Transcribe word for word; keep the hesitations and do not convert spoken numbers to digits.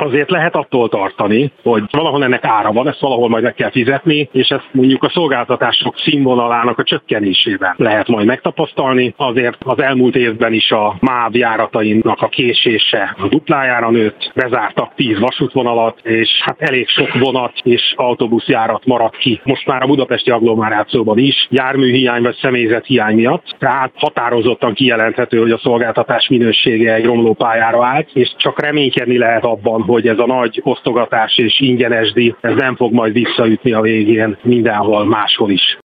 azért lehet attól tartani, hogy valahol ennek ára van, ezt valahol majd meg kell fizetni, és ezt mondjuk a szolgáltatások színvonalának a csökkenésében lehet majd megtapasztalni. Azért az elmúlt évben is a MÁV járatainak a késése a duplájára nőtt, bezártak tíz vasútvonalat, és hát elég sok vonat és autóbuszjárat maradt ki. Most már a budapesti agglomerációban is járműhiány vagy személyzethiány miatt, tehát határozottan kijelenthető, hogy a szolgáltatás minősége egy romló pályára állt, és csak reménykedni lehet abban, hogy ez a nagy osztogatás és ingyenes díj, ez nem fog majd visszaütni a végén mindenhol máshol is.